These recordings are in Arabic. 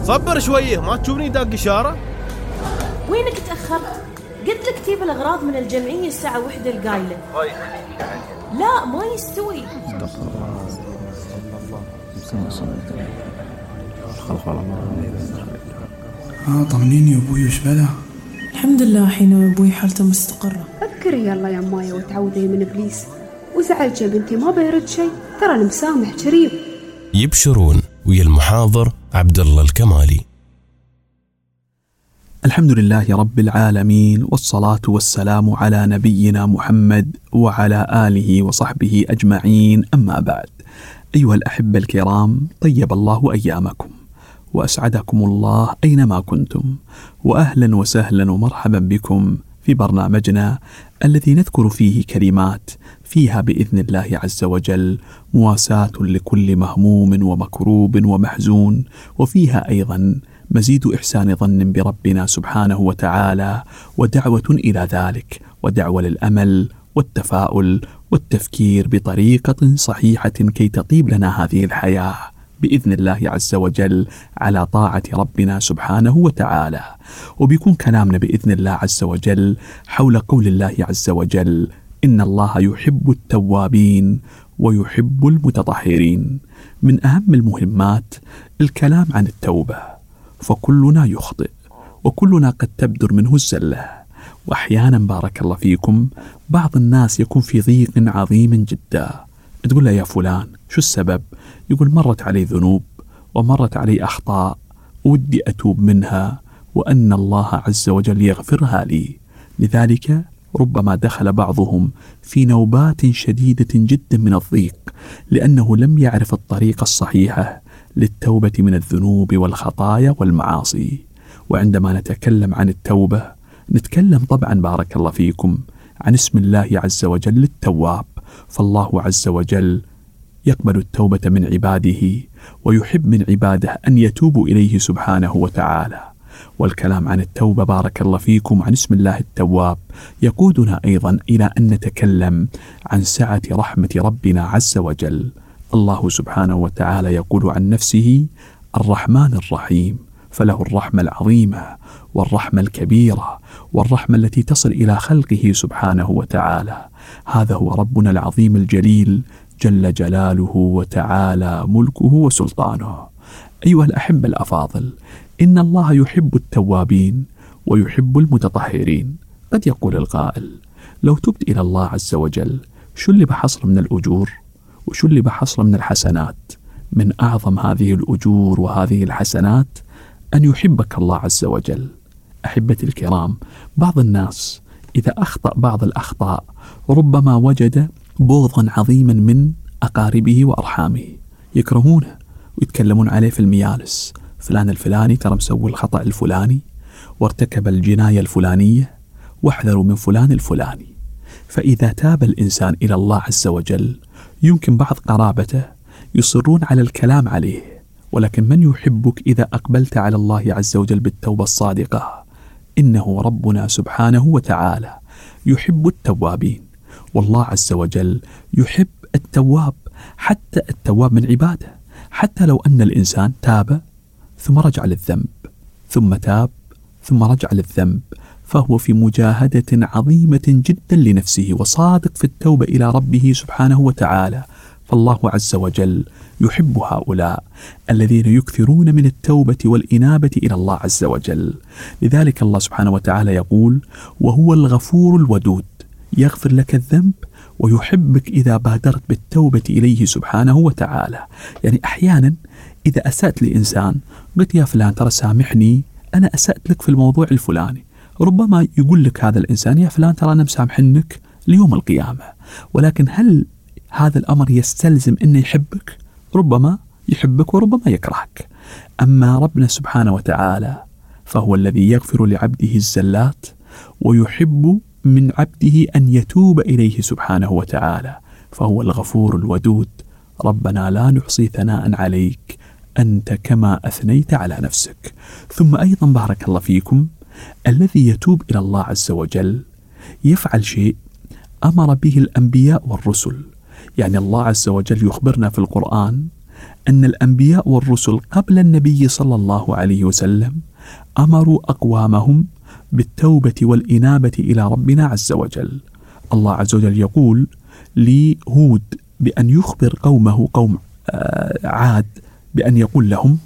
صبر شوية، ما تشوفني داق إشارة؟ وينك تأخرت؟ قلت لك تجيب الأغراض من الجمعية الساعة 1 القايلة. لا ما يستوي. طمنيني يا أبوي، وش بلا؟ الحمد لله حين أبوي حالته مستقرة. اذكري يلا يا مايا وتعوذي من إبليس، وزعلت يا بنتي ما بيرد شيء، ترى المسامح كريم. يبشرون ويا المحاضر عبد الله الكمالي. الحمد لله رب العالمين، والصلاة والسلام على نبينا محمد وعلى آله وصحبه أجمعين، أما بعد. أيها الأحبة الكرام، طيب الله أيامكم وأسعدكم الله أينما كنتم، وأهلا وسهلا ومرحبا بكم في برنامجنا الذي نذكر فيه كلمات فيها بإذن الله عز وجل مواساة لكل مهموم ومكروب ومحزون، وفيها أيضا مزيد إحسان ظن بربنا سبحانه وتعالى، ودعوة إلى ذلك، ودعوة للأمل والتفاؤل والتفكير بطريقة صحيحة كي تطيب لنا هذه الحياة بإذن الله عز وجل على طاعة ربنا سبحانه وتعالى. وبيكون كلامنا بإذن الله عز وجل حول قول الله عز وجل: إن الله يحب التوابين ويحب المتطهرين. من أهم المهمات الكلام عن التوبة، فكلنا يخطئ وكلنا قد تبدر منه الزلة، وأحيانا بارك الله فيكم بعض الناس يكون في ضيق عظيم جدا، تقول له يا فلان شو السبب؟ يقول مرت علي ذنوب ومرت علي أخطاء ودي أتوب منها وأن الله عز وجل يغفرها لي. لذلك ربما دخل بعضهم في نوبات شديدة جدا من الضيق لأنه لم يعرف الطريقة الصحيحة للتوبة من الذنوب والخطايا والمعاصي. وعندما نتكلم عن التوبة نتكلم طبعا بارك الله فيكم عن اسم الله عز وجل التواب، فالله عز وجل يقبل التوبة من عباده ويحب من عباده أن يتوبوا إليه سبحانه وتعالى. والكلام عن التوبة بارك الله فيكم عن اسم الله التواب يقودنا أيضا إلى أن نتكلم عن سعة رحمة ربنا عز وجل. الله سبحانه وتعالى يقول عن نفسه: الرحمن الرحيم، فله الرحمة العظيمة والرحمة الكبيرة والرحمة التي تصل إلى خلقه سبحانه وتعالى. هذا هو ربنا العظيم الجليل جل جلاله وتعالى ملكه وسلطانه. أيها الأحبة الأفاضل، إن الله يحب التوابين ويحب المتطهرين. قد يقول القائل: لو تبت إلى الله عز وجل شو اللي بحصل من الأجور وشو اللي بحصل من الحسنات؟ من أعظم هذه الأجور وهذه الحسنات أن يحبك الله عز وجل. أحبتي الكرام، بعض الناس إذا أخطأ بعض الأخطاء ربما وجد بغضا عظيما من أقاربه وأرحامه، يكرهونه ويتكلمون عليه في الميالس: فلان الفلاني ترى مسوي الخطأ الفلاني وارتكب الجناية الفلانية، واحذروا من فلان الفلاني. فإذا تاب الإنسان إلى الله عز وجل يمكن بعض قرابته يصرون على الكلام عليه، ولكن من يحبك إذا أقبلت على الله عز وجل بالتوبة الصادقة؟ إنه ربنا سبحانه وتعالى يحب التوابين، والله عز وجل يحب التواب، حتى التواب من عباده. حتى لو أن الإنسان تاب ثم رجع للذنب ثم تاب ثم رجع للذنب، فهو في مجاهدة عظيمة جدا لنفسه وصادق في التوبة إلى ربه سبحانه وتعالى. فالله عز وجل يحب هؤلاء الذين يكثرون من التوبة والإنابة إلى الله عز وجل. لذلك الله سبحانه وتعالى يقول: وهو الغفور الودود، يغفر لك الذنب ويحبك إذا بادرت بالتوبة إليه سبحانه وتعالى. يعني أحيانا إذا أسأت لإنسان قلت: يا فلان ترى سامحني أنا أسأت لك في الموضوع الفلاني، ربما يقول لك هذا الإنسان: يا فلان ترى أنا مسامحنك ليوم القيامة. ولكن هل هذا الأمر يستلزم أنه يحبك؟ ربما يحبك وربما يكرهك. أما ربنا سبحانه وتعالى فهو الذي يغفر لعبده الزلات ويحب من عبده أن يتوب إليه سبحانه وتعالى، فهو الغفور الودود. ربنا لا نحصي ثناء عليك أنت كما أثنيت على نفسك. ثم أيضا بارك الله فيكم الذي يتوب إلى الله عز وجل يفعل شيء أمر به الأنبياء والرسل. يعني الله عز وجل يخبرنا في القرآن أن الأنبياء والرسل قبل النبي صلى الله عليه وسلم أمروا أقوامهم بالتوبة والإنابة إلى ربنا عز وجل. الله عز وجل يقول لهود بأن يخبر قومه قوم عاد بأن يقول لهم: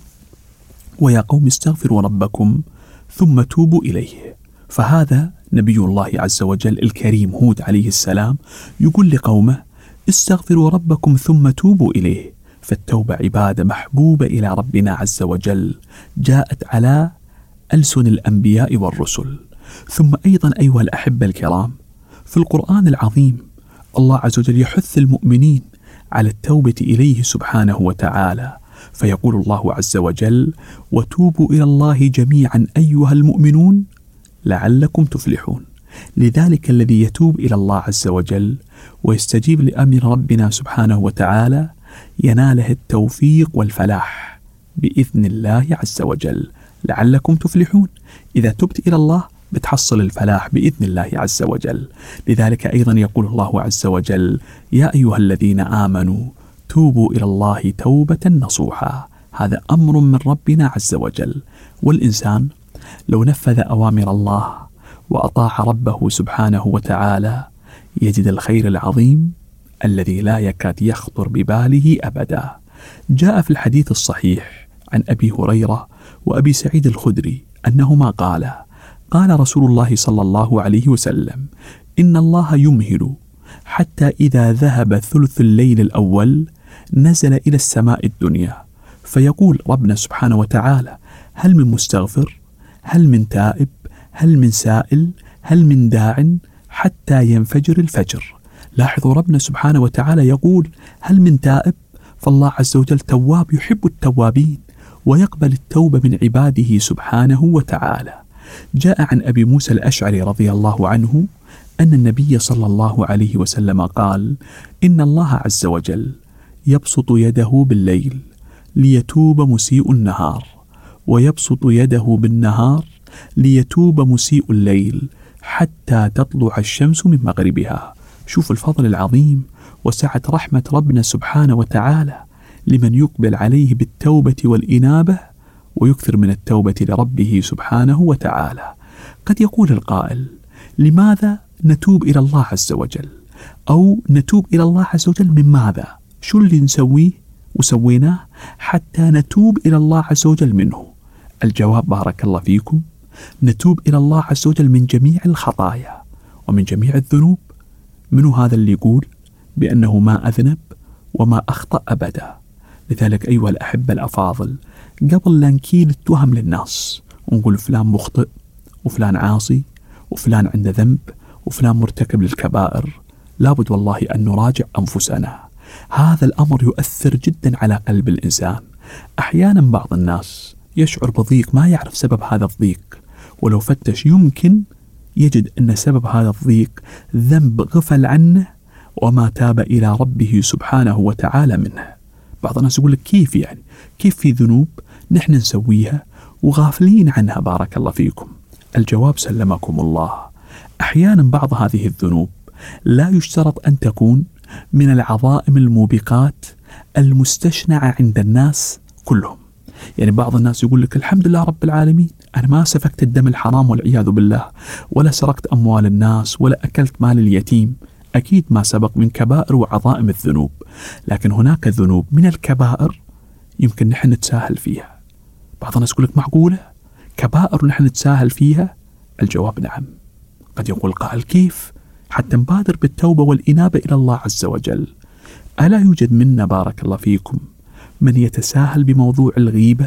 ويا قوم استغفروا ربكم ثم توبوا إليه. فهذا نبي الله عز وجل الكريم هود عليه السلام يقول لقومه: استغفروا ربكم ثم توبوا إليه. فالتوبة عبادة محبوبة إلى ربنا عز وجل جاءت على ألسن الأنبياء والرسل. ثم أيضا أيها الأحبة الكرام، في القرآن العظيم الله عز وجل يحث المؤمنين على التوبة إليه سبحانه وتعالى، فيقول الله عز وجل: وتوبوا إلى الله جميعا أيها المؤمنون لعلكم تفلحون. لذلك الذي يتوب إلى الله عز وجل ويستجيب لأمر ربنا سبحانه وتعالى يناله التوفيق والفلاح بإذن الله عز وجل. لعلكم تفلحون، إذا تبت إلى الله بتحصل الفلاح بإذن الله عز وجل. لذلك أيضا يقول الله عز وجل: يا أيها الذين آمنوا توبوا إلى الله توبة نصوحا. هذا أمر من ربنا عز وجل، والإنسان لو نفذ أوامر الله وأطاع ربه سبحانه وتعالى يجد الخير العظيم الذي لا يكاد يخطر بباله أبدا. جاء في الحديث الصحيح عن أبي هريرة وأبي سعيد الخدري أنهما قالا: قال رسول الله صلى الله عليه وسلم: إن الله يمهل حتى إذا ذهب ثلث الليل الأول نزل إلى السماء الدنيا فيقول ربنا سبحانه وتعالى: هل من مستغفر؟ هل من تائب؟ هل من سائل؟ هل من داع؟ حتى ينفجر الفجر. لاحظوا ربنا سبحانه وتعالى يقول: هل من تائب؟ فالله عز وجل تواب يحب التوابين ويقبل التوبة من عباده سبحانه وتعالى. جاء عن أبي موسى الأشعري رضي الله عنه أن النبي صلى الله عليه وسلم قال: إن الله عز وجل يبسط يده بالليل ليتوب مسيء النهار، ويبسط يده بالنهار ليتوب مسيء الليل حتى تطلع الشمس من مغربها. شوف الفضل العظيم وسعة رحمة ربنا سبحانه وتعالى لمن يقبل عليه بالتوبة والإنابة ويكثر من التوبة لربه سبحانه وتعالى. قد يقول القائل: لماذا نتوب إلى الله عز وجل؟ أو نتوب إلى الله عز وجل من ماذا؟ شو اللي نسويه وسويناه حتى نتوب إلى الله عز وجل منه؟ الجواب بارك الله فيكم: نتوب إلى الله عز وجل من جميع الخطايا ومن جميع الذنوب. منو هذا اللي يقول بأنه ما أذنب وما أخطأ أبدا؟ لذلك أيها الأحبة الأفاضل، قبل لا نكيل التهم للناس ونقول فلان مخطئ وفلان عاصي وفلان عنده ذنب وفلان مرتكب للكبائر، لابد والله أن نراجع أنفسنا. هذا الأمر يؤثر جدا على قلب الإنسان. أحيانا بعض الناس يشعر بضيق ما يعرف سبب هذا الضيق، ولو فتش يمكن يجد أن سبب هذا الضيق ذنب غفل عنه وما تاب إلى ربه سبحانه وتعالى منه. بعض الناس يقول لك: كيف يعني؟ كيف في ذنوب نحن نسويها وغافلين عنها؟ بارك الله فيكم. الجواب سلمكم الله: أحيانا بعض هذه الذنوب لا يشترط أن تكون من العظائم الموبقات المستشنعة عند الناس كلهم. يعني بعض الناس يقول لك: الحمد لله رب العالمين، أنا ما سفكت الدم الحرام والعياذ بالله، ولا سرقت أموال الناس، ولا أكلت مال اليتيم. أكيد ما سبق من كبائر وعظائم الذنوب، لكن هناك ذنوب من الكبائر يمكن نحن نتساهل فيها. بعض الناس يقول لك: معقولة كبائر نحن نتساهل فيها؟ الجواب نعم. قد يقول قائل: كيف حتى نبادر بالتوبة والإنابة إلى الله عز وجل؟ ألا يوجد منا بارك الله فيكم من يتساهل بموضوع الغيبة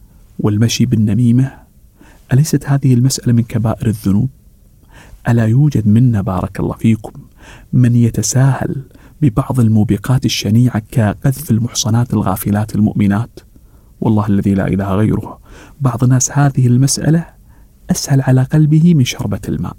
والمشي بالنميمة؟ أليست هذه المسألة من كبائر الذنوب؟ ألا يوجد منا بارك الله فيكم من يتساهل ببعض الموبقات الشنيعة كقذف المحصنات الغافلات المؤمنات؟ والله الذي لا إله غيره، بعض الناس هذه المسألة أسهل على قلبه من شربة الماء.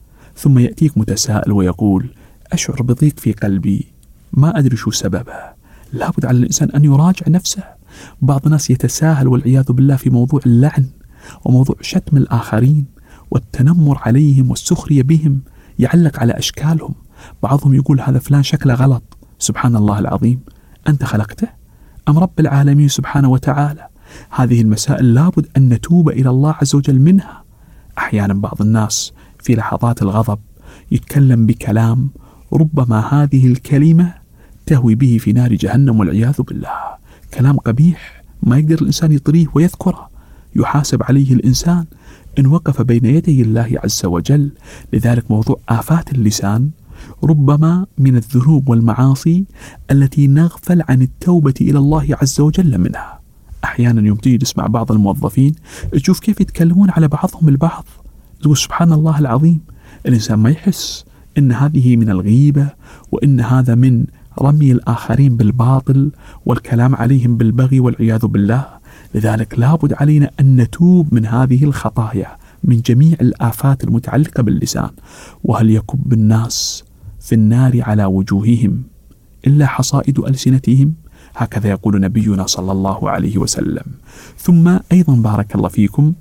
ثم يأتيك متساءل ويقول: أشعر بضيق في قلبي ما أدري شو سببه. لابد على الإنسان أن يراجع نفسه. بعض الناس يتساهل والعياذ بالله في موضوع اللعن وموضوع شتم الآخرين والتنمر عليهم والسخرية بهم، يعلق على أشكالهم. بعضهم يقول: هذا فلان شكله غلط. سبحان الله العظيم، أنت خلقته؟ أم رب العالمين سبحانه وتعالى؟ هذه المسائل لابد أن نتوب إلى الله عز وجل منها. أحيانا بعض الناس في لحظات الغضب يتكلم بكلام ربما هذه الكلمة تهوي به في نار جهنم والعياذ بالله، كلام قبيح ما يقدر الإنسان يطريه ويذكره، يحاسب عليه الإنسان إن وقف بين يدي الله عز وجل. لذلك موضوع آفات اللسان ربما من الذنوب والمعاصي التي نغفل عن التوبة إلى الله عز وجل منها. أحيانا يوم تيجي تسمع بعض الموظفين تشوف كيف يتكلمون على بعضهم البعض، تقول سبحان الله العظيم، الإنسان ما يحس إن هذه من الغيبة وإن هذا من رمي الآخرين بالباطل والكلام عليهم بالبغي والعياذ بالله. لذلك لابد علينا أن نتوب من هذه الخطايا، من جميع الآفات المتعلقة باللسان. وهل يكب الناس في النار على وجوههم إلا حصائد ألسنتهم؟ هكذا يقول نبينا صلى الله عليه وسلم. ثم أيضا بارك الله فيكم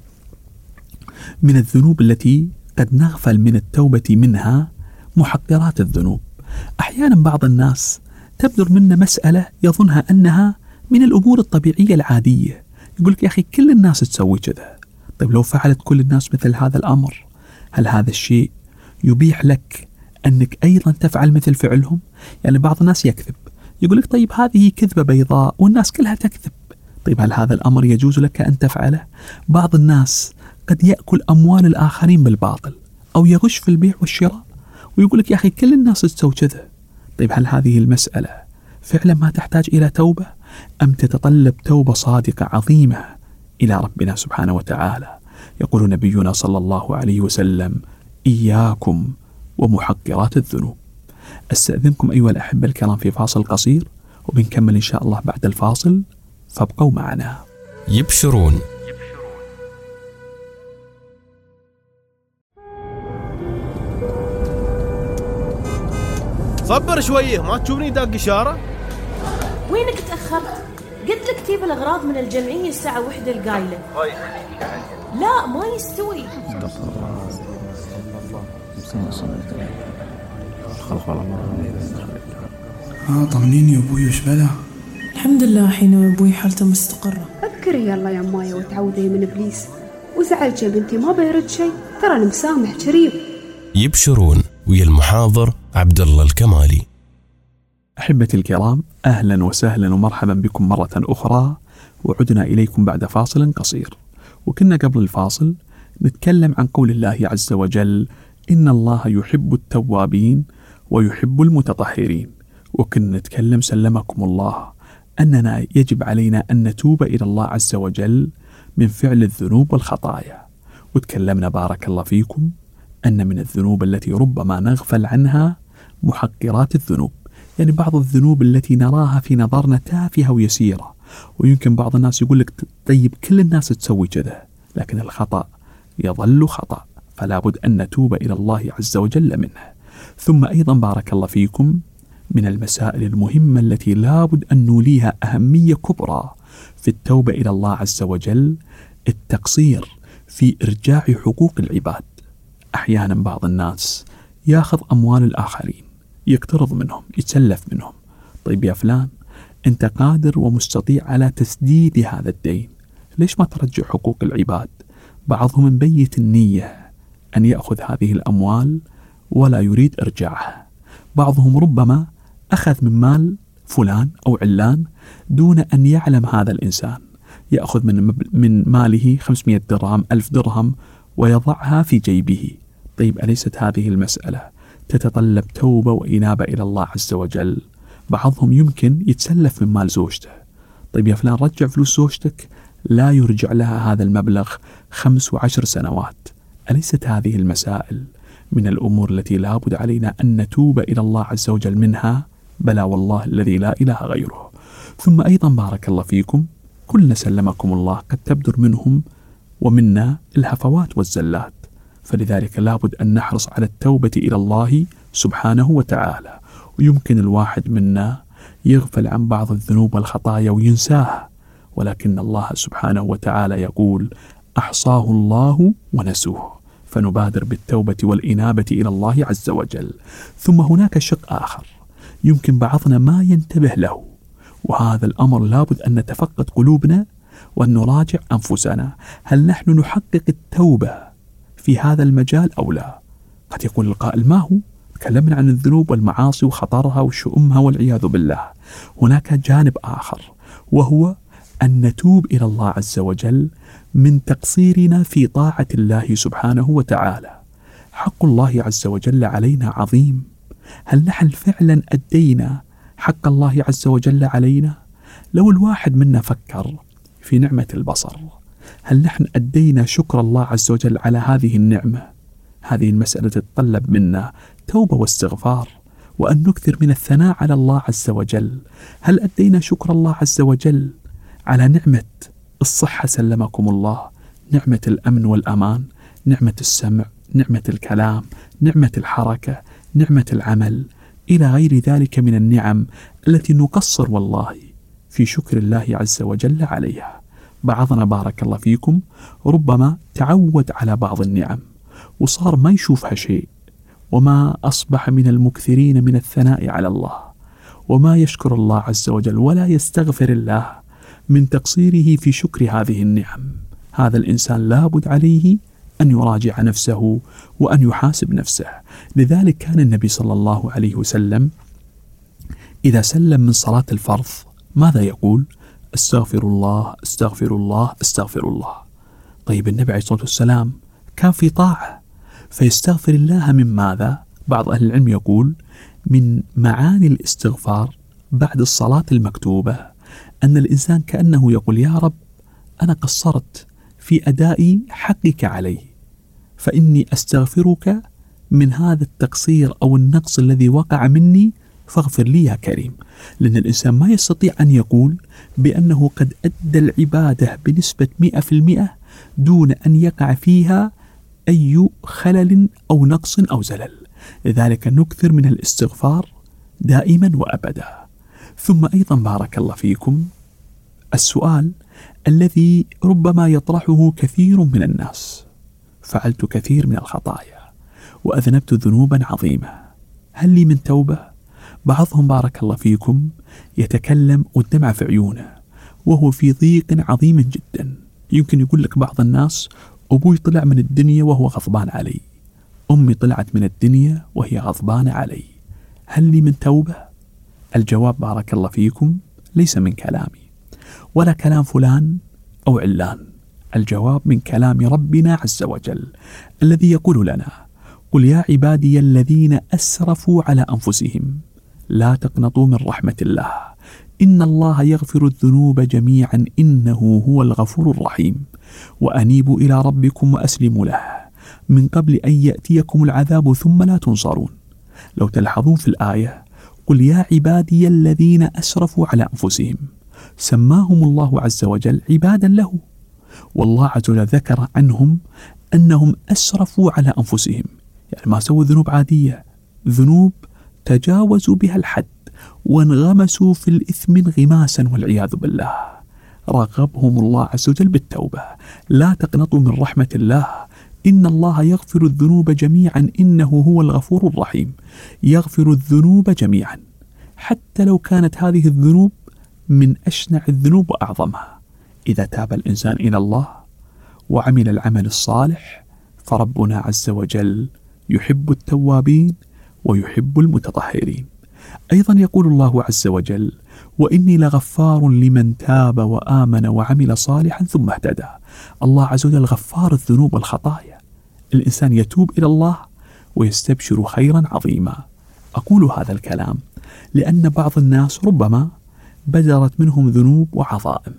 من الذنوب التي قد نغفل من التوبة منها محقرات الذنوب. أحيانا بعض الناس تبدر منا مسألة يظنها أنها من الأمور الطبيعية العادية، يقول لك يا أخي كل الناس تسوي كذا. طيب لو فعلت كل الناس مثل هذا الأمر، هل هذا الشيء يبيح لك أنك أيضا تفعل مثل فعلهم؟ يعني بعض الناس يكذب، يقول لك طيب هذه كذبة بيضاء والناس كلها تكذب، طيب هل هذا الأمر يجوز لك أن تفعله؟ بعض الناس قد يأكل أموال الآخرين بالباطل أو يغش في البيع والشراء ويقول لك يا أخي كل الناس تسوي كذا. طيب هل هذه المسألة فعلا ما تحتاج إلى توبة أم تتطلب توبة صادقة عظيمة إلى ربنا سبحانه وتعالى؟ يقول نبينا صلى الله عليه وسلم إياكم ومحقرات الذنوب. أستأذنكم أيها الأحبة الكرام في فاصل قصير وبنكمل إن شاء الله بعد الفاصل، فابقوا معنا. يبشرون. صبر شويه، ما تشوفني داق إشارة؟ وينك تأخرت؟ قلت لك تجيب الأغراض من الجمعية الساعة 1 القايلة. لا ما يستوي. طمنيني يا ابوي وش بلا؟ الحمد لله حين ابوي حالته مستقرة. اذكري يلا يا مايا وتعوذي من ابليس، وزعلت يا بنتي ما بيرد شيء، ترى انا مسامح كريم. يبشرون ويا المحاضر عبد الله الكمالي. أحبتي الكرام، أهلا وسهلا ومرحبا بكم مرة أخرى، وعدنا إليكم بعد فاصل قصير. وكنا قبل الفاصل نتكلم عن قول الله عز وجل إن الله يحب التوابين ويحب المتطهرين، وكنا نتكلم سلمكم الله أننا يجب علينا أن نتوب إلى الله عز وجل من فعل الذنوب والخطايا. وتكلمنا بارك الله فيكم أن من الذنوب التي ربما نغفل عنها محقرات الذنوب، يعني بعض الذنوب التي نراها في نظرنا تافهة ويسيرة، ويمكن بعض الناس يقول لك طيب كل الناس تسوي كذا، لكن الخطأ يظل خطأ، فلا بد أن نتوب إلى الله عز وجل منه. ثم أيضا بارك الله فيكم من المسائل المهمة التي لا بد أن نوليها أهمية كبرى في التوبة إلى الله عز وجل التقصير في إرجاع حقوق العباد. أحيانا بعض الناس ياخذ أموال الآخرين، يقترض منهم، يتسلف منهم. طيب يا فلان أنت قادر ومستطيع على تسديد هذا الدين، ليش ما ترجع حقوق العباد؟ بعضهم مبيت النية أن يأخذ هذه الأموال ولا يريد إرجاعها. بعضهم ربما أخذ من مال فلان أو علان دون أن يعلم هذا الإنسان، يأخذ من ماله 500 درهم 1000 درهم ويضعها في جيبه. طيب أليست هذه المسألة تتطلب توبة وإنابة إلى الله عز وجل؟ بعضهم يمكن يتسلف من مال زوجته، طيب يا فلان رجع فلوس زوجتك، لا يرجع لها هذا المبلغ 5 و10 سنوات. أليست هذه المسائل من الأمور التي لا بد علينا أن نتوب إلى الله عز وجل منها؟ بلى والله الذي لا إله غيره. ثم أيضا بارك الله فيكم كلنا سلمكم الله قد تبدر منهم ومنا الهفوات والزلات، فلذلك لا بد أن نحرص على التوبة إلى الله سبحانه وتعالى. ويمكن الواحد منا يغفل عن بعض الذنوب والخطايا وينساها، ولكن الله سبحانه وتعالى يقول أحصاه الله ونسوه، فنبادر بالتوبة والإنابة إلى الله عز وجل. ثم هناك شق آخر يمكن بعضنا ما ينتبه له، وهذا الأمر لابد أن نتفقد قلوبنا وأن نراجع أنفسنا، هل نحن نحقق التوبة في هذا المجال أو لا؟ قد يقول القائل ما هو؟ تكلمنا عن الذنوب والمعاصي وخطرها وشؤمها والعياذ بالله. هناك جانب آخر، وهو أن نتوب إلى الله عز وجل من تقصيرنا في طاعة الله سبحانه وتعالى. حق الله عز وجل علينا عظيم. هل نحن فعلا أدينا حق الله عز وجل علينا؟ لو الواحد منا فكر في نعمة البصر، هل نحن أدينا شكر الله عز وجل على هذه النعمة؟ هذه المسألة تتطلب منا توبة واستغفار، وأن نكثر من الثناء على الله عز وجل. هل أدينا شكر الله عز وجل على نعمة الصحة سلمكم الله، نعمة الأمن والأمان، نعمة السمع، نعمة الكلام، نعمة الحركة، نعمة العمل، إلى غير ذلك من النعم التي نقصر والله في شكر الله عز وجل عليها. بعضنا بارك الله فيكم ربما تعود على بعض النعم وصار ما يشوفها شيء، وما أصبح من المكثرين من الثناء على الله، وما يشكر الله عز وجل ولا يستغفر الله من تقصيره في شكر هذه النعم. هذا الإنسان لابد عليه أن يراجع نفسه وأن يحاسب نفسه. لذلك كان النبي صلى الله عليه وسلم إذا سلم من صلاة الفرض ماذا يقول؟ استغفر الله استغفر الله استغفر الله. طيب النبي عليه الصلاة والسلام كان في طاعة، فيستغفر الله من ماذا؟ بعض أهل العلم يقول من معاني الاستغفار بعد الصلاة المكتوبة أن الإنسان كأنه يقول يا رب أنا قصرت في أداء حقك علي، فإني أستغفرك من هذا التقصير أو النقص الذي وقع مني، فاغفر لي يا كريم. لأن الإنسان ما يستطيع أن يقول بأنه قد أدى العبادة بنسبة 100% دون أن يقع فيها أي خلل أو نقص أو زلل. لذلك نكثر من الاستغفار دائما وأبدا. ثم أيضا بارك الله فيكم السؤال الذي ربما يطرحه كثير من الناس: فعلت كثير من الخطايا وأذنبت ذنوبا عظيمة، هل لي من توبة؟ بعضهم بارك الله فيكم يتكلم والدمع في عيونه وهو في ضيق عظيم جدا. يمكن يقول لك بعض الناس أبوي طلع من الدنيا وهو غضبان علي، أمي طلعت من الدنيا وهي غضبانة علي، هل لي من توبة؟ الجواب بارك الله فيكم ليس من كلامي ولا كلام فلان أو علان، الجواب من كلام ربنا عز وجل الذي يقول لنا: قل يا عبادي الذين أسرفوا على أنفسهم لا تقنطوا من رحمة الله إن الله يغفر الذنوب جميعا إنه هو الغفور الرحيم وأنيبوا إلى ربكم وأسلموا له من قبل أن يأتيكم العذاب ثم لا تنصرون. لو تلحظون في الآية قل يا عبادي الذين أسرفوا على أنفسهم، سماهم الله عز وجل عبادا له، والله عز وجل ذكر عنهم أنهم أسرفوا على أنفسهم، يعني ما سووا ذنوب عادية، ذنوب تجاوزوا بها الحد وانغمسوا في الإثم انغماسا والعياذ بالله. رغبهم الله عز وجل بالتوبة. لا تقنطوا من رحمة الله إن الله يغفر الذنوب جميعا إنه هو الغفور الرحيم. يغفر الذنوب جميعا حتى لو كانت هذه الذنوب من أشنع الذنوب وأعظمها. إذا تاب الإنسان إلى الله وعمل العمل الصالح فربنا عز وجل يحب التوابين ويحب المتطهرين. أيضا يقول الله عز وجل: وإني لغفار لمن تاب وآمن وعمل صالحا ثم اهتدى. الله عز وجل غفار الذنوب والخطايا. الإنسان يتوب إلى الله ويستبشر خيرا عظيما. أقول هذا الكلام لأن بعض الناس ربما بدرت منهم ذنوب وعظائم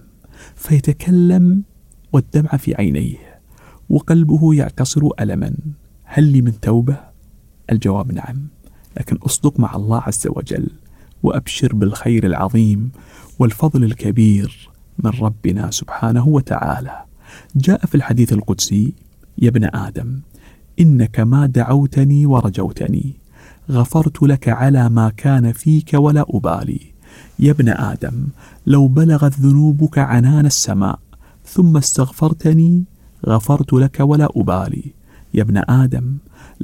فيتكلم والدمع في عينيه وقلبه يعتصر ألما. هل لي من توبة؟ الجواب نعم، لكن أصدق مع الله عز وجل وأبشر بالخير العظيم والفضل الكبير من ربنا سبحانه وتعالى. جاء في الحديث القدسي: يا ابن آدم إنك ما دعوتني ورجوتني غفرت لك على ما كان فيك ولا أبالي. يا ابن آدم لو بلغت ذنوبك عنان السماء ثم استغفرتني غفرت لك ولا أبالي. يا ابن آدم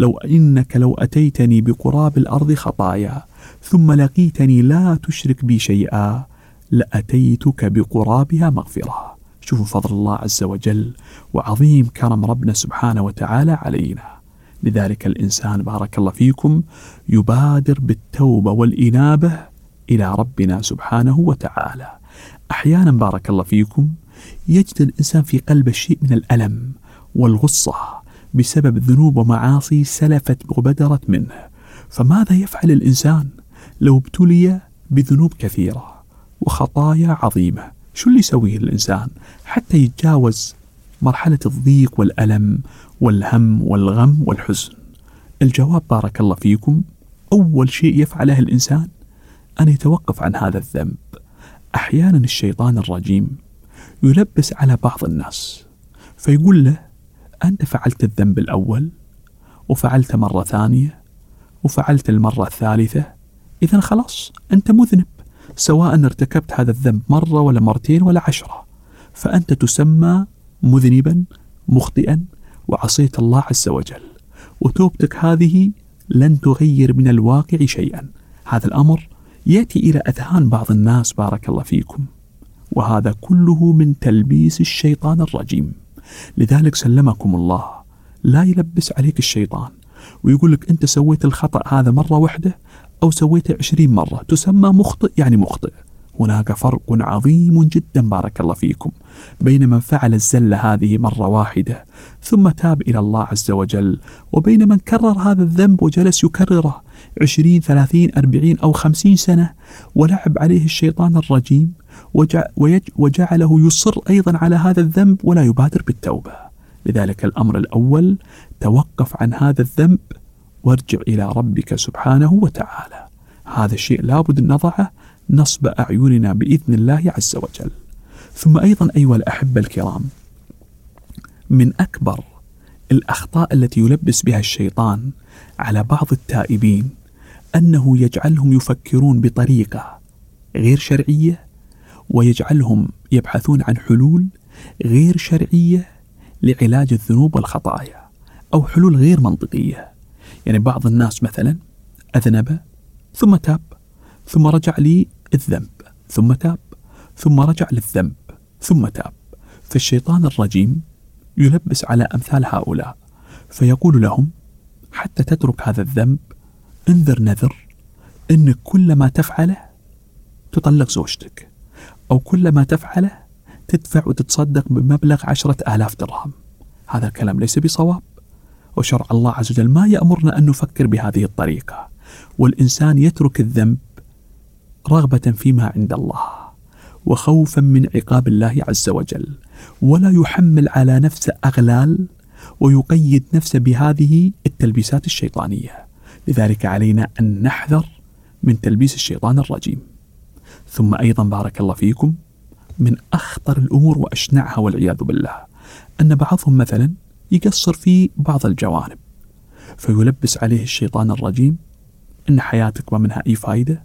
لو أتيتني بقراب الأرض خطايا ثم لقيتني لا تشرك بي شيئا لأتيتك بقرابها مغفرة. شوفوا فضل الله عز وجل وعظيم كرم ربنا سبحانه وتعالى علينا. لذلك الإنسان بارك الله فيكم يبادر بالتوبة والإنابة إلى ربنا سبحانه وتعالى. أحيانا بارك الله فيكم يجد الإنسان في قلبه شيء من الألم والغصة بسبب ذنوب ومعاصي سلفت وبدرت منه. فماذا يفعل الإنسان لو ابتلي بذنوب كثيرة وخطايا عظيمة؟ شو اللي يسويه الإنسان حتى يتجاوز مرحلة الضيق والألم والهم والغم والحزن؟ الجواب بارك الله فيكم أول شيء يفعله الإنسان أن يتوقف عن هذا الذنب. أحيانا الشيطان الرجيم يلبس على بعض الناس فيقول له أنت فعلت الذنب الأول وفعلت مرة ثانية وفعلت المرة الثالثة، إذن خلاص أنت مذنب، سواء ارتكبت هذا الذنب مرة ولا مرتين ولا 10، فأنت تسمى مذنبا مخطئا وعصيت الله عز وجل، وتوبتك هذه لن تغير من الواقع شيئا. هذا الأمر يأتي إلى أذهان بعض الناس بارك الله فيكم، وهذا كله من تلبيس الشيطان الرجيم. لذلك سلمكم الله لا يلبس عليك الشيطان ويقول لك أنت سويت الخطأ هذا مرة واحدة أو سويته 20 مرة تسمى مخطئ يعني مخطئ. هناك فرق عظيم جدا بارك الله فيكم بين من فعل الزلة هذه مرة واحدة ثم تاب إلى الله عز وجل، وبين من كرر هذا الذنب وجلس يكرره 20 30 40 أو 50 سنة ولعب عليه الشيطان الرجيم وجعله يصر أيضا على هذا الذنب ولا يبادر بالتوبة. لذلك الأمر الأول توقف عن هذا الذنب وارجع إلى ربك سبحانه وتعالى. هذا الشيء لابد أن نضعه نصب أعيننا بإذن الله عز وجل. ثم أيضا أيها الأحبة الكرام، من أكبر الأخطاء التي يلبس بها الشيطان على بعض التائبين أنه يجعلهم يفكرون بطريقة غير شرعية ويجعلهم يبحثون عن حلول غير شرعية لعلاج الذنوب والخطايا أو حلول غير منطقية. يعني بعض الناس مثلا أذنب ثم تاب ثم رجع للذنب ثم تاب ثم رجع للذنب ثم تاب، فالشيطان الرجيم يلبس على أمثال هؤلاء فيقول لهم حتى تترك هذا الذنب انذر نذر إنك كل ما تفعله تطلق زوجتك، أو كل ما تفعله تدفع وتتصدق بمبلغ 10,000 درهم. هذا الكلام ليس بصواب، وشرع الله عز وجل ما يأمرنا أن نفكر بهذه الطريقة، والإنسان يترك الذنب رغبة فيما عند الله وخوفا من عقاب الله عز وجل، ولا يحمل على نفسه أغلال ويقيد نفسه بهذه التلبيسات الشيطانية. لذلك علينا أن نحذر من تلبيس الشيطان الرجيم. ثم أيضا بارك الله فيكم من أخطر الأمور وأشنعها والعياذ بالله أن بعضهم مثلا يقصر في بعض الجوانب فيلبس عليه الشيطان الرجيم أن حياتك ما منها أي فائدة،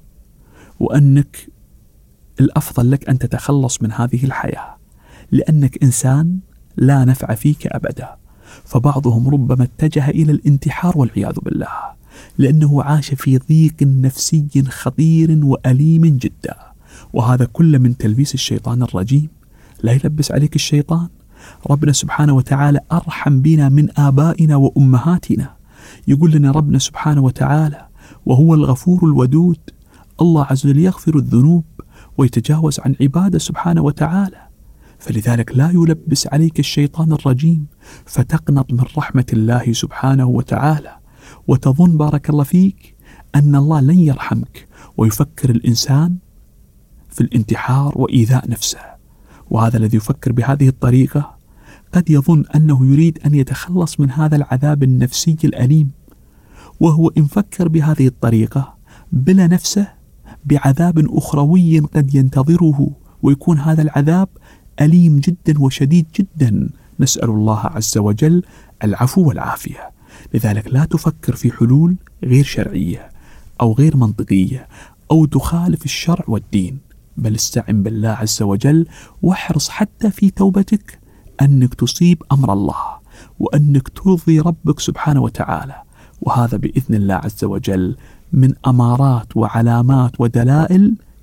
وأنك الأفضل لك أن تتخلص من هذه الحياة لأنك إنسان لا نفع فيك أبدا. فبعضهم ربما اتجه إلى الانتحار والعياذ بالله لأنه عاش في ضيق نفسي خطير وأليم جدا، وهذا كله من تلبيس الشيطان الرجيم. لا يلبس عليك الشيطان، ربنا سبحانه وتعالى أرحم بنا من آبائنا وأمهاتنا. يقول لنا ربنا سبحانه وتعالى وهو الغفور الودود، الله عز وجل يغفر الذنوب ويتجاوز عن عباده سبحانه وتعالى. فلذلك لا يلبس عليك الشيطان الرجيم فتقنط من رحمة الله سبحانه وتعالى وتظن بارك الله فيك أن الله لن يرحمك، ويفكر الإنسان في الانتحار وإيذاء نفسه. وهذا الذي يفكر بهذه الطريقة قد يظن أنه يريد أن يتخلص من هذا العذاب النفسي الأليم، وهو إن فكر بهذه الطريقة بلا نفسه بعذاب أخروي قد ينتظره، ويكون هذا العذاب أليم جدا وشديد جدا. نسأل الله عز وجل العفو والعافية. لذلك لا تفكر في حلول غير شرعية أو غير منطقية أو تخالف الشرع والدين، بل استعن بالله عز وجل واحرص حتى في توبتك أنك تصيب أمر الله وأنك ترضي ربك سبحانه وتعالى. وهذا بإذن الله عز وجل من أمارات وعلامات ودلائل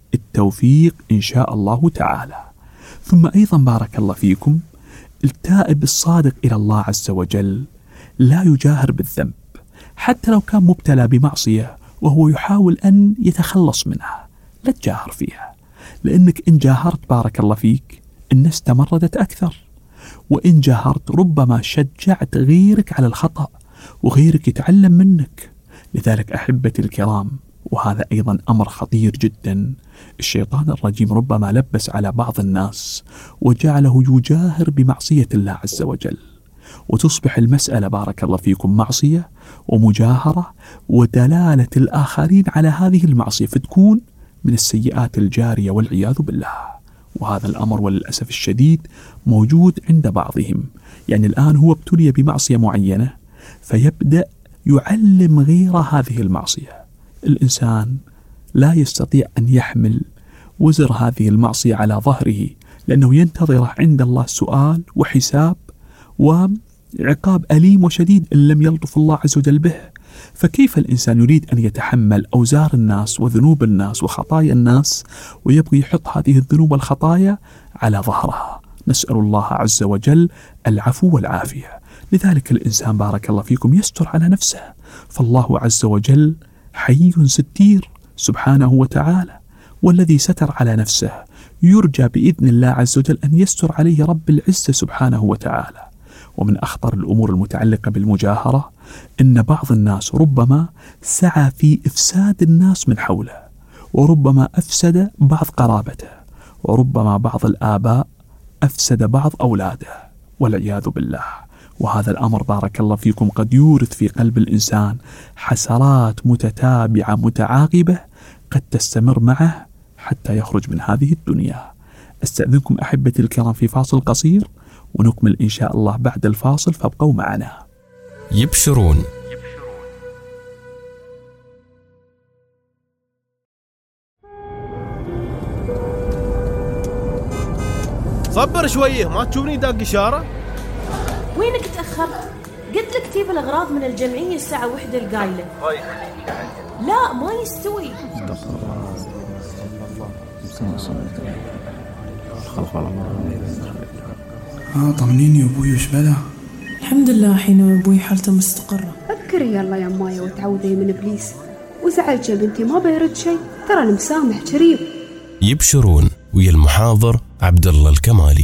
التوفيق إن شاء الله تعالى. ثم أيضا بارك الله فيكم، التائب الصادق إلى الله عز وجل لا يجاهر بالذنب، حتى لو كان مبتلى بمعصية وهو يحاول أن يتخلص منها، لا تجاهر فيها، لأنك إن جاهرت بارك الله فيك الناس تمردت أكثر، وإن جاهرت ربما شجعت غيرك على الخطأ وغيرك يتعلم منك. لذلك أحبتي الكرام، وهذا أيضا أمر خطير جدا، الشيطان الرجيم ربما لبس على بعض الناس وجعله يجاهر بمعصية الله عز وجل، وتصبح المسألة بارك الله فيكم معصية ومجاهرة ودلالة الآخرين على هذه المعصية، فتكون من السيئات الجارية والعياذ بالله. وهذا الأمر وللأسف الشديد موجود عند بعضهم. يعني الآن هو ابتلي بمعصية معينة فيبدأ يعلم غير هذه المعصية. الإنسان لا يستطيع أن يحمل وزر هذه المعصية على ظهره، لأنه ينتظر عند الله سؤال وحساب وعقاب أليم وشديد إن لم يلطف الله عز وجل به. فكيف الإنسان يريد أن يتحمل أوزار الناس وذنوب الناس وخطايا الناس ويبغي يحط هذه الذنوب والخطايا على ظهرها؟ نسأل الله عز وجل العفو والعافية. لذلك الإنسان بارك الله فيكم يستر على نفسه، فالله عز وجل حي ستير سبحانه وتعالى، والذي ستر على نفسه يرجى بإذن الله عز وجل أن يستر عليه رب العزة سبحانه وتعالى. ومن أخطر الأمور المتعلقة بالمجاهرة إن بعض الناس ربما سعى في إفساد الناس من حوله، وربما أفسد بعض قرابته، وربما بعض الآباء أفسد بعض أولاده والعياذ بالله. وهذا الأمر بارك الله فيكم قد يورث في قلب الإنسان حسرات متتابعة متعاقبة قد تستمر معه حتى يخرج من هذه الدنيا. أستأذنكم أحبتي الكرام في فاصل قصير، ونكمل إن شاء الله بعد الفاصل، فابقوا معنا. يبشرون. صبر شويه، ما تشوفني داق إشارة؟ وينك تأخرت؟ قلت لك تجيب الأغراض من الجمعية الساعة 1 القايلة. لا ما يستوي. طمنيني يا ابوي، وش بلا؟ الحمد لله حين أبوي حالته مستقرة. فكري يلا يا مايا وتعوذي من إبليس، وزعلت يا بنتي ما بيرد شيء، ترى المسامح كريم. يبشرون ويا المحاضر عبد الله الكمالي.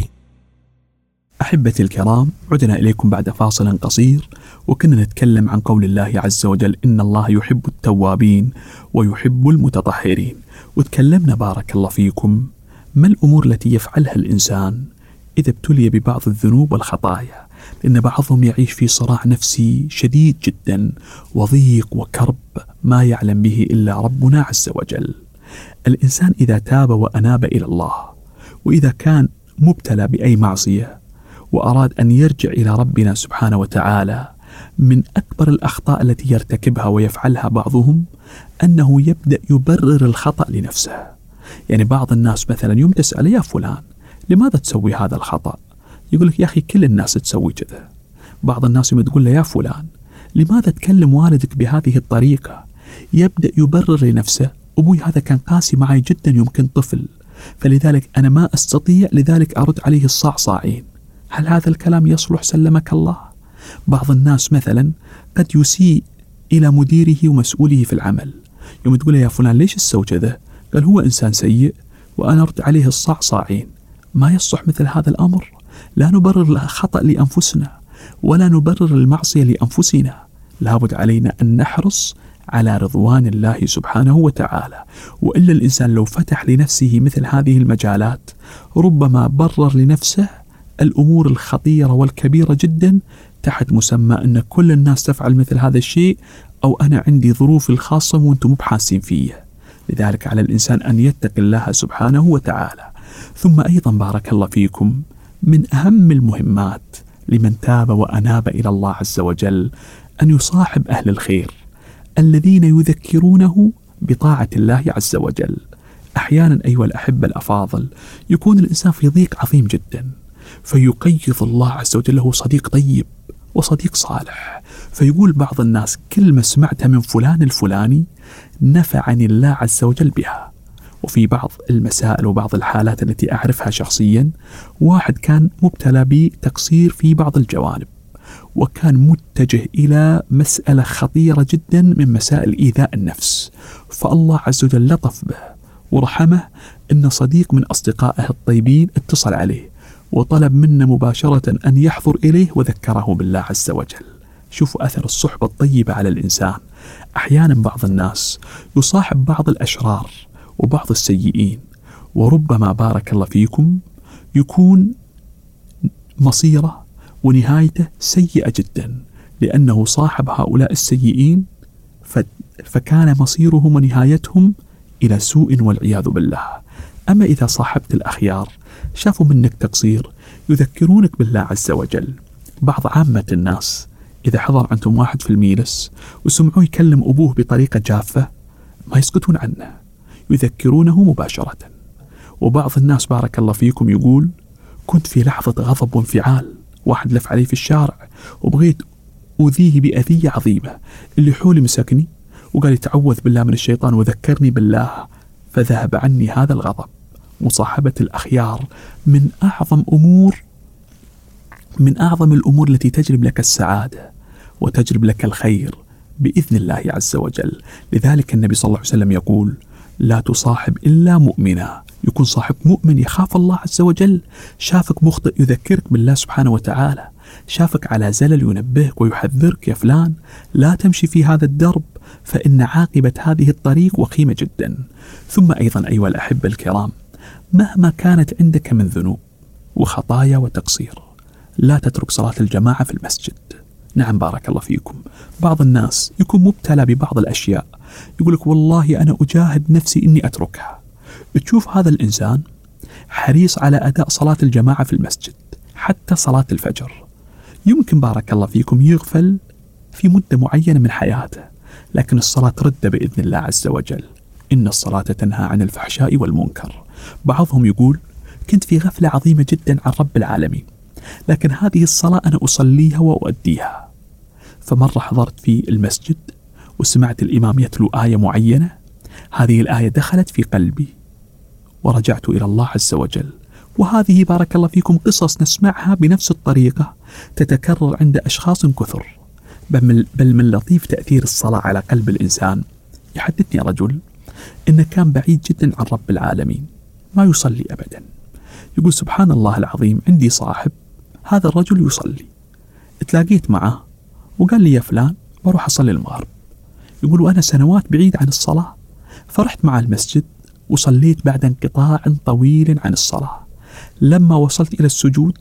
أحبتي الكرام، عدنا إليكم بعد فاصل قصير، وكنا نتكلم عن قول الله عز وجل إن الله يحب التوابين ويحب المتطهرين. وتكلمنا بارك الله فيكم ما الأمور التي يفعلها الإنسان إذا ابتلي ببعض الذنوب والخطايا، لأن بعضهم يعيش في صراع نفسي شديد جدا وضيق وكرب ما يعلم به إلا ربنا عز وجل. الإنسان إذا تاب وأناب إلى الله، وإذا كان مبتلى بأي معصية وأراد أن يرجع إلى ربنا سبحانه وتعالى، من أكبر الأخطاء التي يرتكبها ويفعلها بعضهم أنه يبدأ يبرر الخطأ لنفسه. يعني بعض الناس مثلا يوم تسأل يا فلان لماذا تسوي هذا الخطأ؟ يقول لك يا أخي كل الناس تسوي كذا. بعض الناس يوم تقول له يا فلان لماذا تكلم والدك بهذه الطريقة؟ يبدأ يبرر لنفسه أبوي هذا كان قاسي معي جدا يوم كنت طفل، فلذلك أنا ما أستطيع، لذلك أرد عليه الصاع-صاعين. هل هذا الكلام يصلح سلمك الله؟ بعض الناس مثلا قد يسيء إلى مديره ومسؤوله في العمل، يوم تقول يا فلان ليش تسوي كذا؟ قال هو إنسان سيء وأنا أرد عليه الصاع-صاعين. ما يصلح مثل هذا الأمر. لا نبرر الخطأ لأنفسنا ولا نبرر المعصية لأنفسنا. لابد علينا أن نحرص على رضوان الله سبحانه وتعالى، وإلا الإنسان لو فتح لنفسه مثل هذه المجالات ربما برر لنفسه الأمور الخطيرة والكبيرة جدا تحت مسمى أن كل الناس تفعل مثل هذا الشيء، أو أنا عندي ظروف الخاصة وأنتم مبحاسين فيه. لذلك على الإنسان أن يتقي الله سبحانه وتعالى. ثم أيضا بارك الله فيكم من أهم المهمات لمن تاب وأناب إلى الله عز وجل أن يصاحب أهل الخير الذين يذكرونه بطاعة الله عز وجل. أحيانا أيها الأحبة الأفاضل يكون الإنسان في ضيق عظيم جدا، فيقيض الله عز وجل له صديق طيب وصديق صالح، فيقول بعض الناس كلمة سمعتها من فلان الفلاني نفعني الله عز وجل بها. وفي بعض المسائل وبعض الحالات التي أعرفها شخصيا، واحد كان مبتلى بتقصير في بعض الجوانب، وكان متجه إلى مسألة خطيرة جدا من مسائل إيذاء النفس، فالله عز وجل لطف به ورحمه إن صديق من أصدقائه الطيبين اتصل عليه وطلب منه مباشرة أن يحضر إليه وذكره بالله عز وجل. شوفوا أثر الصحبة الطيبة على الإنسان. أحيانا بعض الناس يصاحب بعض الأشرار وبعض السيئين، وربما بارك الله فيكم يكون مصيره ونهايته سيئة جدا، لأنه صاحب هؤلاء السيئين فكان مصيرهم ونهايتهم إلى سوء والعياذ بالله. أما إذا صاحبت الأخيار شافوا منك تقصير يذكرونك بالله عز وجل. بعض عامة الناس إذا حضر عندهم واحد في الميلس وسمعوه يكلم أبوه بطريقة جافة ما يسكتون عنه، يذكرونه مباشرة. وبعض الناس بارك الله فيكم يقول كنت في لحظة غضب وانفعال، واحد لف علي في الشارع وبغيت أذيه بأذية عظيمة، اللي حولي مسكني وقال يتعوذ بالله من الشيطان وذكرني بالله فذهب عني هذا الغضب. مصاحبة الأخيار من أعظم الأمور التي تجلب لك السعادة وتجلب لك الخير بإذن الله عز وجل. لذلك النبي صلى الله عليه وسلم يقول لا تصاحب إلا مؤمنا. يكون صاحب مؤمن يخاف الله عز وجل، شافك مخطئ يذكرك بالله سبحانه وتعالى، شافك على زلل ينبهك ويحذرك يا فلان لا تمشي في هذا الدرب فإن عاقبة هذه الطريق وخيمة جدا. ثم أيضا أيها الأحبة الكرام، مهما كانت عندك من ذنوب وخطايا وتقصير لا تترك صلاة الجماعة في المسجد. نعم بارك الله فيكم، بعض الناس يكون مبتلى ببعض الأشياء يقولك والله أنا أجاهد نفسي إني أتركها. تشوف هذا الإنسان حريص على أداء صلاة الجماعة في المسجد حتى صلاة الفجر، يمكن بارك الله فيكم يغفل في مدة معينة من حياته، لكن الصلاة ترد بإذن الله عز وجل. إن الصلاة تنهى عن الفحشاء والمنكر. بعضهم يقول كنت في غفلة عظيمة جدا عن رب العالمين، لكن هذه الصلاة أنا أصليها وأؤديها. فمرة حضرت في المسجد وسمعت الإمام يتلو آية معينة، هذه الآية دخلت في قلبي ورجعت إلى الله عز وجل. وهذه بارك الله فيكم قصص نسمعها بنفس الطريقة تتكرر عند أشخاص كثر. بل من لطيف تأثير الصلاة على قلب الإنسان، يحدثني رجل إنه كان بعيد جدا عن رب العالمين ما يصلي أبدا. يقول سبحان الله العظيم عندي صاحب هذا الرجل يصلي، اتلاقيت معه وقال لي يا فلان بروح أصلي المغرب. يقول وأنا سنوات بعيد عن الصلاة، فرحت مع المسجد وصليت بعد انقطاع طويل عن الصلاة. لما وصلت إلى السجود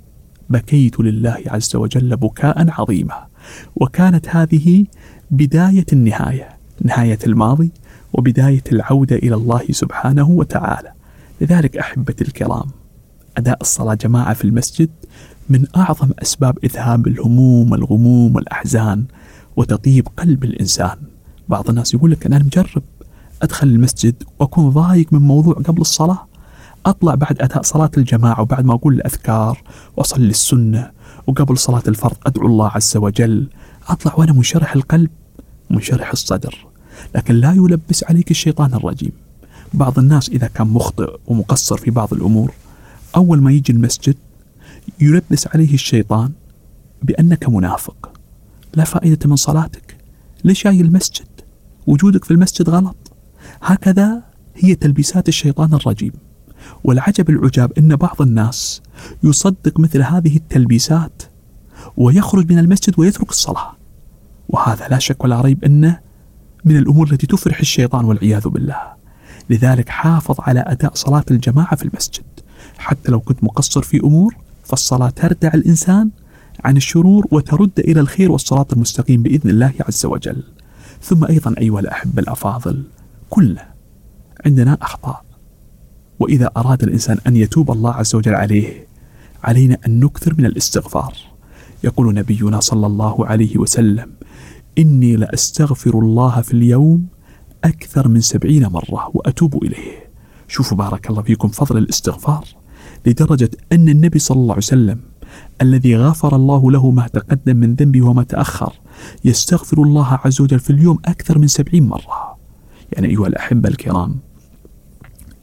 بكيت لله عز وجل بكاء عظيما، وكانت هذه بداية النهاية، نهاية الماضي وبداية العودة إلى الله سبحانه وتعالى. لذلك أحبتي الكرام، أداء الصلاة جماعة في المسجد من أعظم أسباب إذهاب الهموم والغموم والأحزان وتطيب قلب الإنسان. بعض الناس يقول لك أنا مجرب أدخل المسجد وأكون ضايق من موضوع قبل الصلاة، أطلع بعد أداء صلاة الجماعة وبعد ما أقول الأذكار وأصلي السنة وقبل صلاة الفرض أدعو الله عز وجل، أطلع وأنا منشرح القلب منشرح الصدر. لكن لا يلبس عليك الشيطان الرجيم. بعض الناس إذا كان مخطئ ومقصر في بعض الأمور أول ما يجي المسجد يلبس عليه الشيطان بأنك منافق، لا فائدة من صلاتك، ليش جاي المسجد، وجودك في المسجد غلط. هكذا هي تلبيسات الشيطان الرجيم. والعجب العجاب إن بعض الناس يصدق مثل هذه التلبيسات ويخرج من المسجد ويترك الصلاة، وهذا لا شك ولا ريب أنه من الأمور التي تفرح الشيطان والعياذ بالله. لذلك حافظ على أداء صلاة الجماعة في المسجد، حتى لو كنت مقصر في أمور فالصلاة تردع الإنسان عن الشرور وترد إلى الخير والصراط المستقيم بإذن الله عز وجل. ثم أيضا أيها الأحبة الأفاضل، كلنا عندنا أخطاء، وإذا أراد الإنسان أن يتوب الله عز وجل عليه علينا أن نكثر من الاستغفار. يقول نبينا صلى الله عليه وسلم إني لأستغفر الله في اليوم أكثر من 70 مرة وأتوب إليه. شوفوا بارك الله فيكم فضل الاستغفار، لدرجة أن النبي صلى الله عليه وسلم الذي غفر الله له ما تقدم من ذنبه وما تأخر يستغفر الله عز وجل في اليوم أكثر من 70 مرة. يعني أيها الأحبة الكرام،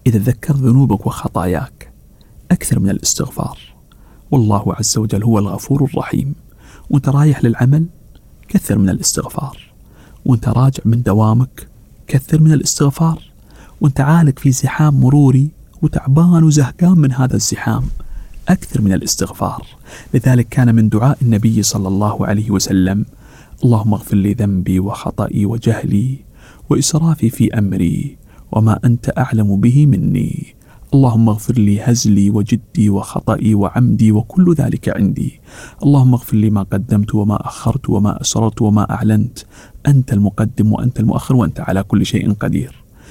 إذا تذكرت ذنوبك وخطاياك أكثر من الاستغفار، والله عز وجل هو الغفور الرحيم. وانت رايح للعمل كثر من الاستغفار، وانت راجع من دوامك كثر من الاستغفار، وانت عالق في زحام مروري وتعبان وزهقان من هذا الزحام أكثر من الاستغفار. لذلك كان من دعاء النبي صلى الله عليه وسلم: اللهم اغفر لي ذنبي وخطئي وجهلي وإسرافي في أمري وما أنت أعلم به مني، اللهم اغفر لي هزلي وجدي وخطئي وعمدي وكل ذلك عندي، اللهم اغفر لي ما قدمت وما أخرت وما أسررت وما أعلنت، أنت المقدم وأنت المؤخر وأنت على كل شيء قدير.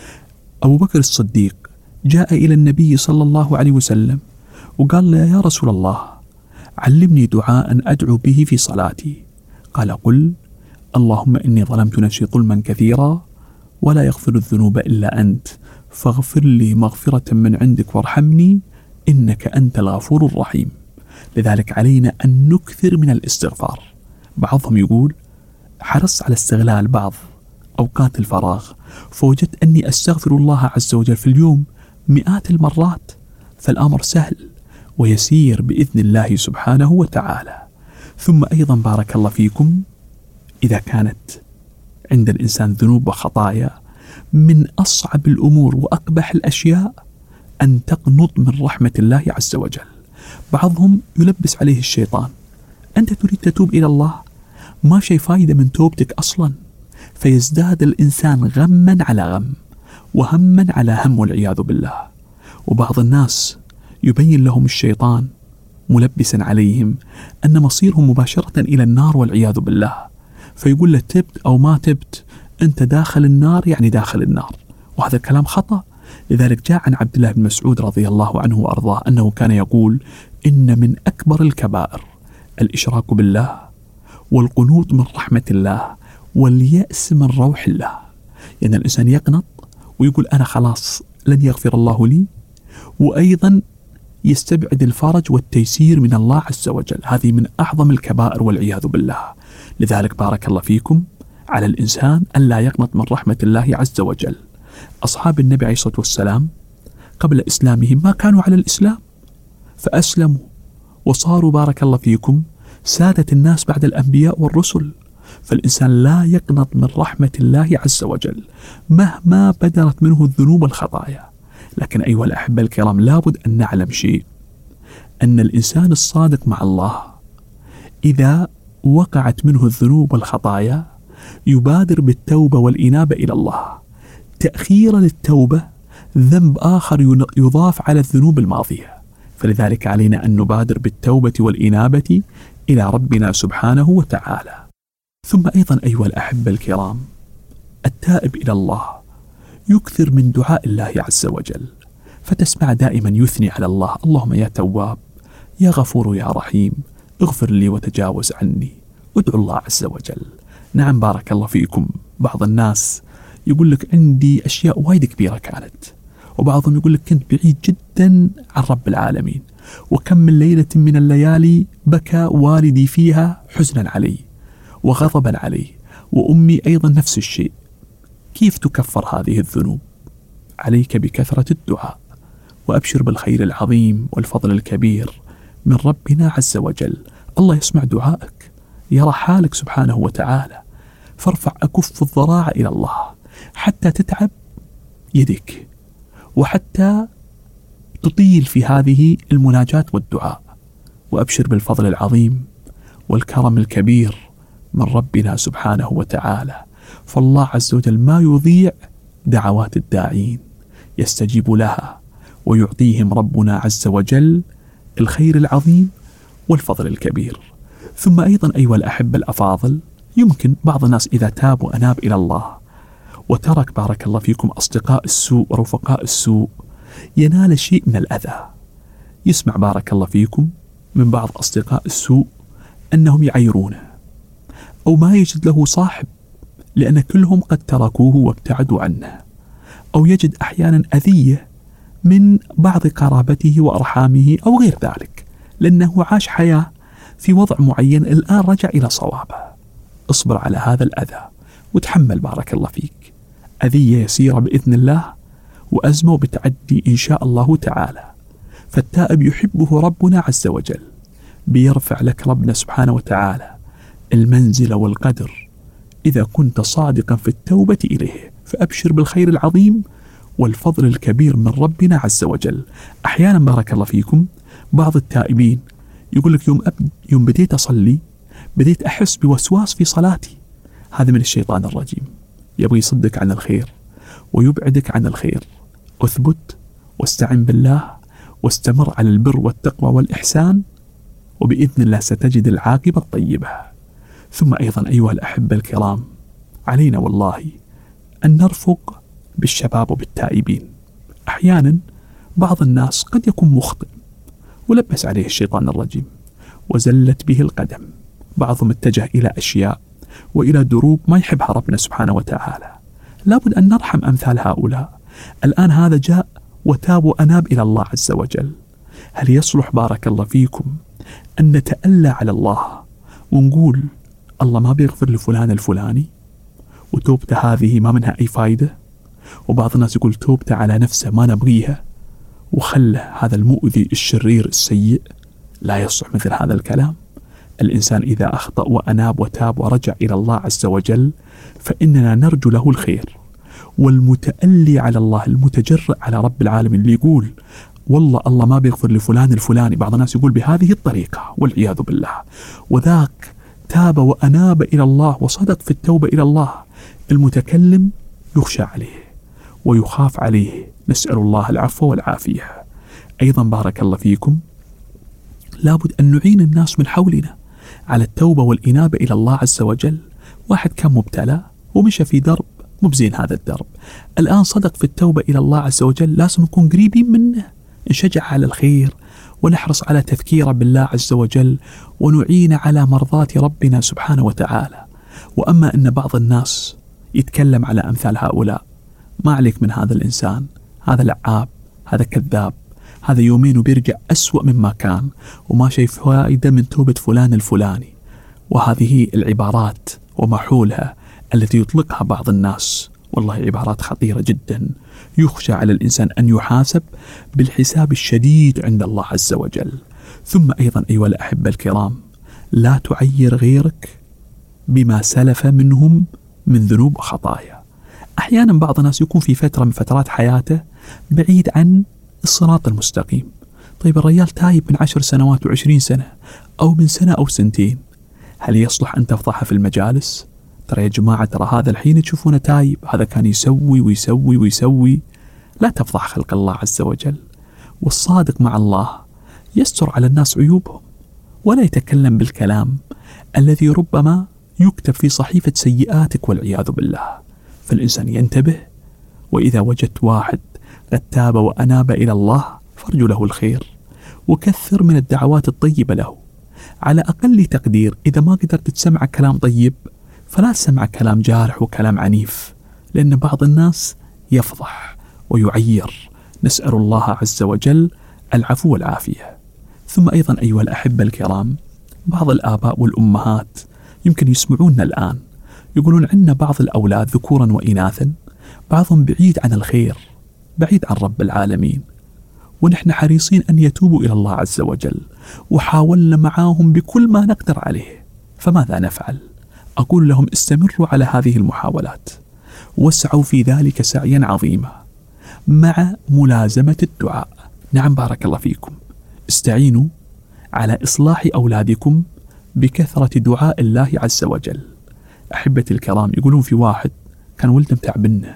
أبو بكر الصديق جاء إلى النبي صلى الله عليه وسلم وقال له: يا رسول الله، علمني دعاء أدعو به في صلاتي. قال: قل: اللهم إني ظلمت نفسي ظلما كثيرا ولا يغفر الذنوب إلا أنت، فاغفر لي مغفرة من عندك وارحمني إنك أنت الغفور الرحيم. لذلك علينا أن نكثر من الاستغفار. بعضهم يقول: حرصت على استغلال بعض أوقات الفراغ، فوجدت أني أستغفر الله عز وجل في اليوم مئات المرات، فالأمر سهل ويسير بإذن الله سبحانه وتعالى. ثم أيضا بارك الله فيكم، إذا كانت عند الإنسان ذنوب وخطايا، من أصعب الأمور وأقبح الأشياء أن تقنط من رحمة الله عز وجل. بعضهم يلبس عليه الشيطان: أنت تريد تتوب إلى الله، ما شيء فايدة من توبتك أصلا، فيزداد الإنسان غما على غم وهما على هم والعياذ بالله. وبعض الناس يبين لهم الشيطان ملبسا عليهم أن مصيرهم مباشرة إلى النار والعياذ بالله، فيقول له: تبت أو ما تبت أنت داخل النار، يعني داخل النار. وهذا الكلام خطأ. لذلك جاء عن عبد الله بن مسعود رضي الله عنه وأرضاه أنه كان يقول: إن من أكبر الكبائر الإشراك بالله والقنوط من رحمة الله واليأس من روح الله. يعني الإنسان يقنط ويقول: أنا خلاص لن يغفر الله لي، وأيضا يستبعد الفرج والتيسير من الله عز وجل. هذه من أعظم الكبائر والعياذ بالله. لذلك بارك الله فيكم، على الإنسان أن لا يقنط من رحمة الله عز وجل. أصحاب النبي عليه الصلاة والسلام قبل إسلامهم ما كانوا على الإسلام، فأسلموا وصاروا بارك الله فيكم سادة الناس بعد الأنبياء والرسل. فالإنسان لا يقنط من رحمة الله عز وجل مهما بدرت منه الذنوب والخطايا. لكن أيها الأحبة الكرام، لابد أن نعلم شيء، أن الإنسان الصادق مع الله إذا وقعت منه الذنوب والخطايا يبادر بالتوبة والإنابة إلى الله. تأخيرا للتوبة ذنب آخر يضاف على الذنوب الماضية، فلذلك علينا أن نبادر بالتوبة والإنابة إلى ربنا سبحانه وتعالى. ثم أيضا أيها الأحبة الكرام، التائب إلى الله يكثر من دعاء الله عز وجل، فتسمع دائما يثني على الله: اللهم يا تواب يا غفور يا رحيم اغفر لي وتجاوز عني. ادعو الله عز وجل. نعم بارك الله فيكم، بعض الناس يقول لك عندي أشياء وايد كبيرة كانت، وبعضهم يقول لك كنت بعيد جدا عن رب العالمين، وكم من ليلة من الليالي بكى والدي فيها حزنا علي وغضبا علي، وأمي أيضا نفس الشيء. كيف تكفر هذه الذنوب؟ عليك بكثرة الدعاء، وأبشر بالخير العظيم والفضل الكبير من ربنا عز وجل. الله يسمع دعائك، يرى حالك سبحانه وتعالى، فارفع أكف الضراعة إلى الله حتى تتعب يدك، وحتى تطيل في هذه المناجاة والدعاء. وأبشر بالفضل العظيم والكرم الكبير من ربنا سبحانه وتعالى، فالله عز وجل ما يضيع دعوات الداعين، يستجيب لها ويعطيهم ربنا عز وجل الخير العظيم والفضل الكبير. ثم أيضا أيها الأحبة الأفاضل، يمكن بعض الناس إذا تاب وأناب إلى الله وترك بارك الله فيكم أصدقاء السوء ورفقاء السوء ينال شيء من الأذى. يسمع بارك الله فيكم من بعض أصدقاء السوء أنهم يعيرونه، أو ما يجد له صاحب لأن كلهم قد تركوه وابتعدوا عنه، أو يجد أحيانا أذية من بعض قرابته وأرحامه أو غير ذلك، لأنه عاش حياة في وضع معين الآن رجع إلى صوابه. اصبر على هذا الأذى وتحمل بارك الله فيك، أذية يسيرة بإذن الله، وأزمة وبتعدي إن شاء الله تعالى. فالتائب يحبه ربنا عز وجل، بيرفع لك ربنا سبحانه وتعالى المنزلة والقدر إذا كنت صادقا في التوبة إليه. فأبشر بالخير العظيم والفضل الكبير من ربنا عز وجل. أحيانا بارك الله فيكم بعض التائبين يقول لك يوم بديت أصلي بديت أحس بوسواس في صلاتي. هذا من الشيطان الرجيم، يبغي يصدك عن الخير ويبعدك عن الخير. أثبت واستعن بالله واستمر على البر والتقوى والإحسان، وبإذن الله ستجد العاقبة الطيبة. ثم أيضا أيها الأحبة الكرام، علينا والله أن نرفق بالشباب وبالتائبين. أحيانا بعض الناس قد يكون مخطئ ولبس عليه الشيطان الرجيم وزلت به القدم، بعضهم اتجه إلى أشياء وإلى دروب ما يحبها ربنا سبحانه وتعالى. لابد أن نرحم أمثال هؤلاء. الآن هذا جاء وتاب وأناب إلى الله عز وجل. هل يصلح بارك الله فيكم أن نتألى على الله ونقول الله ما بيغفر لفلان الفلاني وتوبته هذه ما منها أي فايدة؟ وبعض الناس يقول توبته على نفسه ما نبغيها وخله هذا المؤذي الشرير السيء. لا يصح مثل هذا الكلام. الإنسان إذا أخطأ وأناب وتاب ورجع إلى الله عز وجل فإننا نرجو له الخير. والمتألي على الله المتجرأ على رب العالمين اللي يقول والله الله ما بيغفر لفلان الفلاني، بعض الناس يقول بهذه الطريقة والعياذ بالله، وذاك تاب وأناب إلى الله وصدق في التوبة إلى الله. المتكلم يخشى عليه ويخاف عليه، نسأل الله العفو والعافية. أيضا بارك الله فيكم لابد أن نعين الناس من حولنا على التوبة والإنابة إلى الله عز وجل. واحد كان مبتلى ومشى في درب مو بزين، هذا الدرب الآن صدق في التوبة إلى الله عز وجل، لازم نكون قريبين منه، نشجع على الخير ونحرص على تذكيره بالله عز وجل ونعين على مرضاة ربنا سبحانه وتعالى. وأما أن بعض الناس يتكلم على أمثال هؤلاء، ما عليك من هذا الإنسان، هذا لعاب، هذا كذاب، هذا يومين وبيرجع أسوأ مما كان وما شايف فائدة من توبة فلان الفلاني. وهذه العبارات وما حولها التي يطلقها بعض الناس والله عبارات خطيرة جدا، يخشى على الإنسان أن يحاسب بالحساب الشديد عند الله عز وجل. ثم أيضا أيها الأحبة الكرام، لا تعير غيرك بما سلف منهم من ذنوب وخطايا. أحيانا بعض الناس يكون في فترة من فترات حياته بعيد عن الصراط المستقيم. طيب الرجال تايب من 10 سنوات و20 سنة أو من سنة أو سنتين، هل يصلح أن تفضحه في المجالس؟ ترى يا جماعة ترى هذا الحين تشوفونه تايب، هذا كان يسوي ويسوي ويسوي. لا تفضح خلق الله عز وجل. والصادق مع الله يستر على الناس عيوبهم ولا يتكلم بالكلام الذي ربما يكتب في صحيفة سيئاتك والعياذ بالله. فالإنسان ينتبه، وإذا وجدت واحد قد تاب وأناب إلى الله فارجو له الخير وكثر من الدعوات الطيبة له. على أقل تقدير إذا ما قدرت تسمع كلام طيب فلا تسمع كلام جارح وكلام عنيف، لأن بعض الناس يفضح ويعير. نسأل الله عز وجل العفو والعافية. ثم أيضا أيها الأحبة الكرام، بعض الآباء والأمهات يمكن يسمعوننا الآن يقولون عندنا بعض الأولاد ذكورا وإناثا بعضهم بعيد عن الخير، بعيد عن رب العالمين، ونحن حريصين أن يتوبوا إلى الله عز وجل وحاولنا معاهم بكل ما نقدر عليه. فماذا نفعل؟ أقول لهم استمروا على هذه المحاولات واسعوا في ذلك سعيا عظيما مع ملازمة الدعاء. نعم بارك الله فيكم، استعينوا على إصلاح أولادكم بكثرة دعاء الله عز وجل. أحبتي الكرام، يقولون في واحد كان ولده متعبنه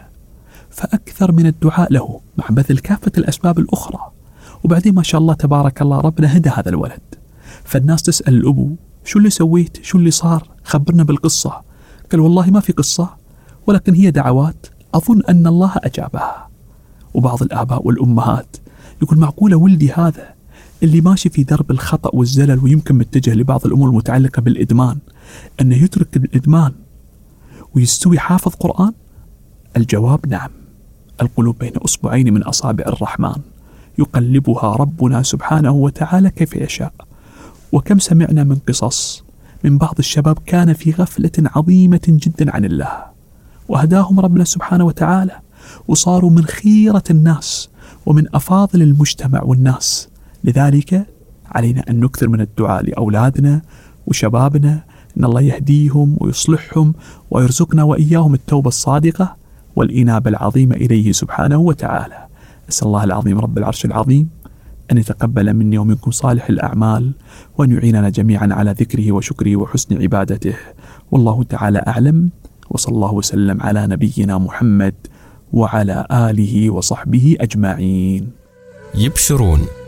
فأكثر من الدعاء له مع بذل كافة الأسباب الأخرى، وبعدين ما شاء الله تبارك الله ربنا هدى هذا الولد. فالناس تسأل الأبو شو اللي سويت؟ شو اللي صار؟ خبرنا بالقصة. قال والله ما في قصة، ولكن هي دعوات أظن أن الله أجابها. وبعض الآباء والأمهات يقول معقولة ولدي هذا اللي ماشي في درب الخطأ والزلل ويمكن متجه لبعض الأمور المتعلقة بالإدمان أنه يترك الإدمان ويستوي حافظ قرآن؟ الجواب نعم. القلوب بين أصبعين من أصابع الرحمن يقلبها ربنا سبحانه وتعالى كيف يشاء. وكم سمعنا من قصص من بعض الشباب كان في غفلة عظيمة جدا عن الله وهداهم ربنا سبحانه وتعالى وصاروا من خيرة الناس ومن أفاضل المجتمع والناس. لذلك علينا أن نكثر من الدعاء لأولادنا وشبابنا أن الله يهديهم ويصلحهم ويرزقنا وإياهم التوبة الصادقة والإنابة العظيمة إليه سبحانه وتعالى. أسأل الله العظيم رب العرش العظيم أن يتقبل مني ومنكم صالح الأعمال، وأن يعيننا جميعا على ذكره وشكره وحسن عبادته. والله تعالى أعلم، وصلى الله وسلم على نبينا محمد وعلى آله وصحبه أجمعين. يبشرون